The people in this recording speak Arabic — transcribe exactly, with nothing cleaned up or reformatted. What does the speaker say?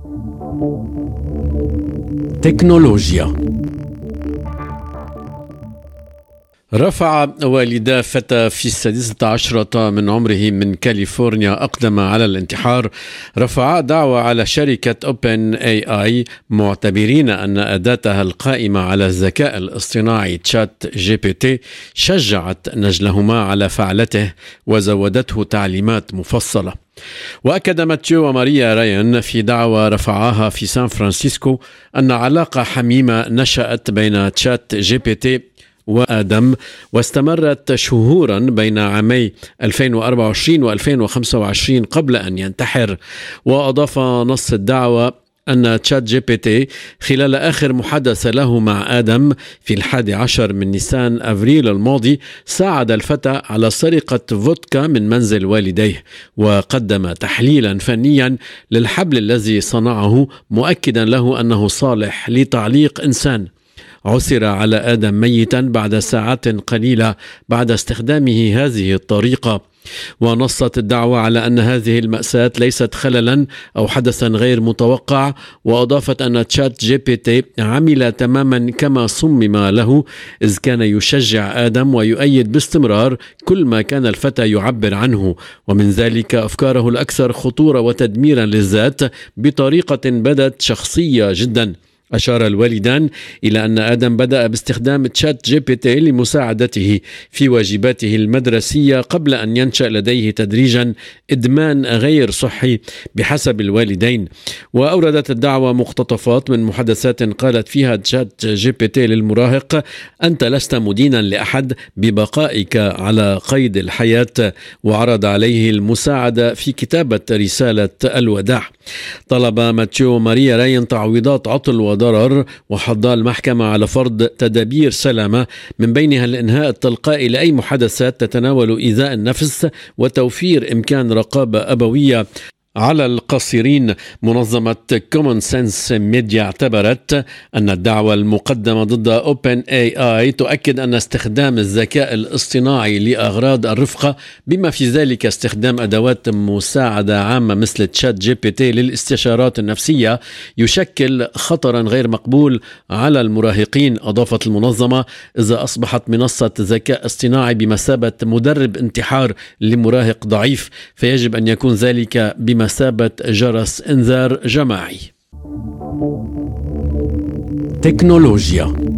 تكنولوجيا. رفع والدا فتى في السادسة عشرة من عمره من كاليفورنيا أقدم على الانتحار رفعا دعوى على شركة أوبن اي اي معتبرين أن أداتها القائمة على الذكاء الاصطناعي تشات جي بي تي شجعت نجلهما على فعلته وزودته تعليمات مفصلة. وأكد ماتيو وماريا رايان في دعوى رفعاها في سان فرانسيسكو أن علاقة حميمة نشأت بين تشات جي بي تي وآدم واستمرت شهورا بين عامي ألفين وأربعة وعشرين وألفين وخمسة وعشرين قبل أن ينتحر. وأضاف نص الدعوة أن تشات جي بي تي خلال آخر محادثة له مع آدم في الحادي عشر من نيسان أفريل الماضي ساعد الفتى على سرقة فودكا من منزل والديه، وقدم تحليلا فنيا للحبل الذي صنعه مؤكدا له أنه صالح لتعليق إنسان. عثر على آدم ميتا بعد ساعات قليلة بعد استخدامه هذه الطريقة. ونصت الدعوة على أن هذه المأساة ليست خللا أو حدثا غير متوقع، وأضافت أن تشات جي بي تي عمل تماما كما صمم له، إذ كان يشجع آدم ويؤيد باستمرار كل ما كان الفتى يعبر عنه، ومن ذلك أفكاره الأكثر خطورة وتدميرا للذات بطريقة بدت شخصية جدا. أشار الوالدان إلى أن آدم بدأ باستخدام تشات جي بي تي لمساعدته في واجباته المدرسية قبل أن ينشأ لديه تدريجا إدمان غير صحي بحسب الوالدين. وأوردت الدعوة مقتطفات من محادثات قالت فيها تشات جي بي تي للمراهق: أنت لست مدينا لأحد ببقائك على قيد الحياة، وعرض عليه المساعدة في كتابة رسالة الوداع. طلب ماتيو ماريا راين تعويضات عطل وضرر، وحض المحكمة على فرض تدابير سلامة من بينها الإنهاء التلقائي لأي محادثات تتناول إيذاء النفس وتوفير إمكان رقابة أبوية على القصيرين. منظمة كومون سنس ميديا اعتبرت أن الدعوة المقدمة ضد أوبن اي اي تؤكد أن استخدام الذكاء الاصطناعي لأغراض الرفقة بما في ذلك استخدام أدوات مساعدة عامة مثل تشات جي بي تي للاستشارات النفسية يشكل خطرا غير مقبول على المراهقين. أضافت المنظمة: إذا أصبحت منصة ذكاء اصطناعي بمثابة مدرب انتحار لمراهق ضعيف فيجب أن يكون ذلك بمثابة مثابة جرس إنذار جماعي. تكنولوجيا.